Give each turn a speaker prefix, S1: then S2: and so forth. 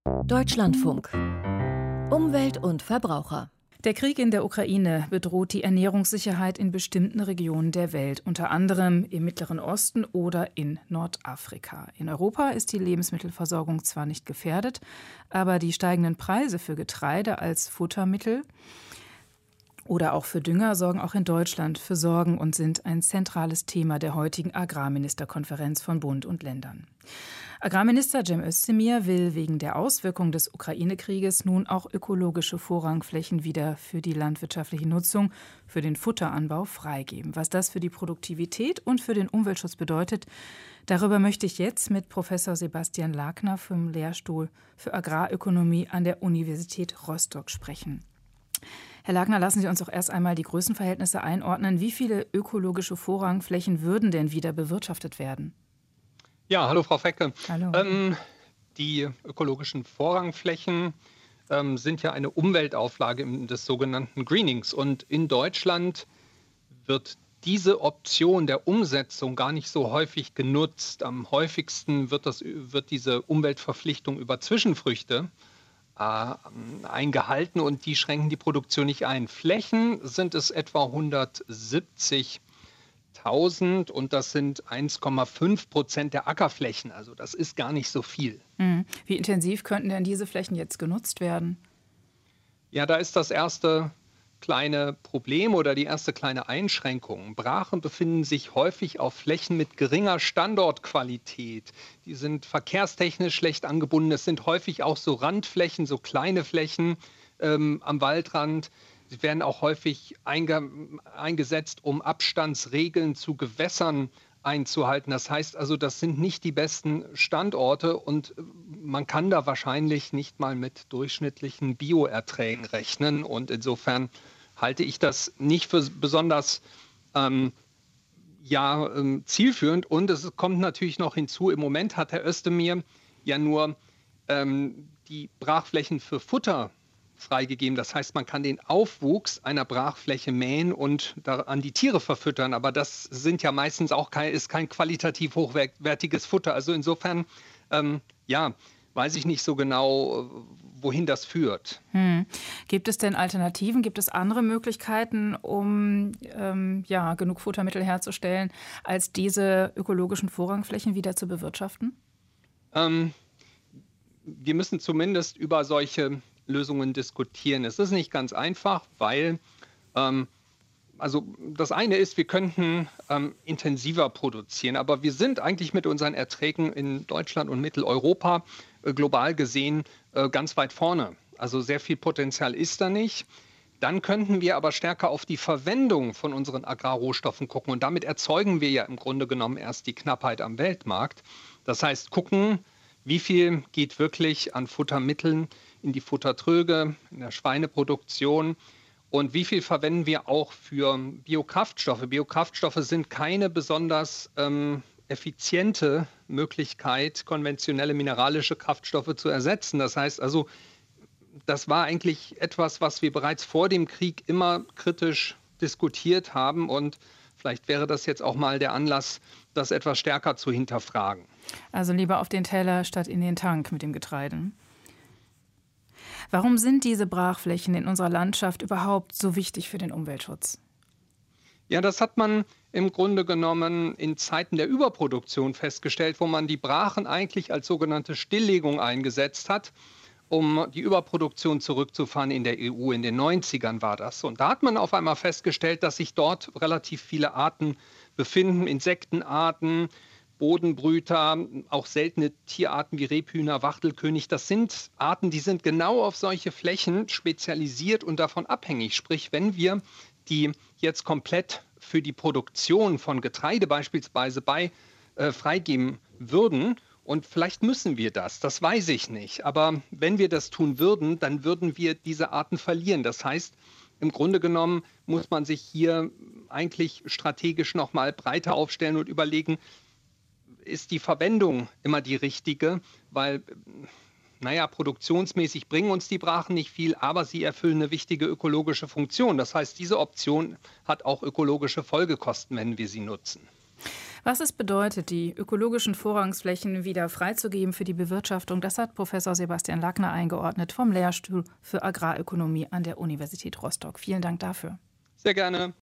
S1: Deutschlandfunk. Umwelt und Verbraucher.
S2: Der Krieg in der Ukraine bedroht die Ernährungssicherheit in bestimmten Regionen der Welt, unter anderem im Mittleren Osten oder in Nordafrika. In Europa ist die Lebensmittelversorgung zwar nicht gefährdet, aber die steigenden Preise für Getreide als Futtermittel oder auch für Dünger sorgen auch in Deutschland für Sorgen und sind ein zentrales Thema der heutigen Agrarministerkonferenz von Bund und Ländern. Agrarminister Cem Özdemir will wegen der Auswirkungen des Ukraine-Krieges nun auch ökologische Vorrangflächen wieder für die landwirtschaftliche Nutzung, für den Futteranbau freigeben. Was das für die Produktivität und für den Umweltschutz bedeutet, darüber möchte ich jetzt mit Professor Sebastian Lagner vom Lehrstuhl für Agrarökonomie an der Universität Rostock sprechen. Herr Lagner, lassen Sie uns doch erst einmal die Größenverhältnisse einordnen. Wie viele ökologische Vorrangflächen würden denn wieder bewirtschaftet werden?
S3: Ja, hallo Frau Fecke.
S2: Hallo.
S3: Die ökologischen Vorrangflächen sind ja eine Umweltauflage des sogenannten Greenings. Und in Deutschland wird diese Option der Umsetzung gar nicht so häufig genutzt. Am häufigsten wird diese Umweltverpflichtung über Zwischenfrüchte eingehalten und die schränken die Produktion nicht ein. Flächen sind es etwa 170.000 und das sind 1,5% der Ackerflächen. Also das ist gar nicht so viel.
S2: Wie intensiv könnten denn diese Flächen jetzt genutzt werden?
S3: Ja, da ist das erste kleine Problem oder die erste kleine Einschränkung. Brachen befinden sich häufig auf Flächen mit geringer Standortqualität. Die sind verkehrstechnisch schlecht angebunden. Es sind häufig auch so Randflächen, so kleine Flächen am Waldrand. Sie werden auch häufig eingesetzt, um Abstandsregeln zu Gewässern einzuhalten. Das heißt also, das sind nicht die besten Standorte und man kann da wahrscheinlich nicht mal mit durchschnittlichen Bioerträgen rechnen. Und insofern halte ich das nicht für besonders zielführend. Und es kommt natürlich noch hinzu, im Moment hat Herr Özdemir ja nur die Brachflächen für Futter freigegeben. Das heißt, man kann den Aufwuchs einer Brachfläche mähen und an die Tiere verfüttern. Aber das sind ja meistens auch ist kein qualitativ hochwertiges Futter. Also insofern, weiß ich nicht so genau, wohin das führt.
S2: Gibt es denn Alternativen? Gibt es andere Möglichkeiten, um genug Futtermittel herzustellen, als diese ökologischen Vorrangflächen wieder zu bewirtschaften?
S3: Wir müssen zumindest über solche Lösungen diskutieren. Es ist nicht ganz einfach, weil das eine ist, wir könnten intensiver produzieren, aber wir sind eigentlich mit unseren Erträgen in Deutschland und Mitteleuropa global gesehen ganz weit vorne. Also sehr viel Potenzial ist da nicht. Dann könnten wir aber stärker auf die Verwendung von unseren Agrarrohstoffen gucken und damit erzeugen wir ja im Grunde genommen erst die Knappheit am Weltmarkt. Das heißt, gucken, wie viel geht wirklich an Futtermitteln in die Futtertröge, in der Schweineproduktion und wie viel verwenden wir auch für Biokraftstoffe. Biokraftstoffe sind keine besonders effiziente Möglichkeit, konventionelle mineralische Kraftstoffe zu ersetzen. Das heißt also, das war eigentlich etwas, was wir bereits vor dem Krieg immer kritisch diskutiert haben und vielleicht wäre das jetzt auch mal der Anlass, das etwas stärker zu hinterfragen.
S2: Also lieber auf den Teller statt in den Tank mit dem Getreide. Warum sind diese Brachflächen in unserer Landschaft überhaupt so wichtig für den Umweltschutz?
S3: Ja, das hat man im Grunde genommen in Zeiten der Überproduktion festgestellt, wo man die Brachen eigentlich als sogenannte Stilllegung eingesetzt hat, um die Überproduktion zurückzufahren in der EU. In den 90ern war das. Und da hat man auf einmal festgestellt, dass sich dort relativ viele Arten befinden, Insektenarten, Bodenbrüter, auch seltene Tierarten wie Rebhühner, Wachtelkönig. Das sind Arten, die sind genau auf solche Flächen spezialisiert und davon abhängig. Sprich, wenn wir die jetzt komplett für die Produktion von Getreide beispielsweise freigeben würden, und vielleicht müssen wir das weiß ich nicht. Aber wenn wir das tun würden, dann würden wir diese Arten verlieren. Das heißt, im Grunde genommen muss man sich hier eigentlich strategisch noch mal breiter aufstellen und überlegen, ist die Verwendung immer die richtige? Weil, produktionsmäßig bringen uns die Brachen nicht viel, aber sie erfüllen eine wichtige ökologische Funktion. Das heißt, diese Option hat auch ökologische Folgekosten, wenn wir sie nutzen.
S2: Was es bedeutet, die ökologischen Vorrangsflächen wieder freizugeben für die Bewirtschaftung, das hat Professor Sebastian Lackner eingeordnet vom Lehrstuhl für Agrarökonomie an der Universität Rostock. Vielen Dank dafür.
S3: Sehr gerne.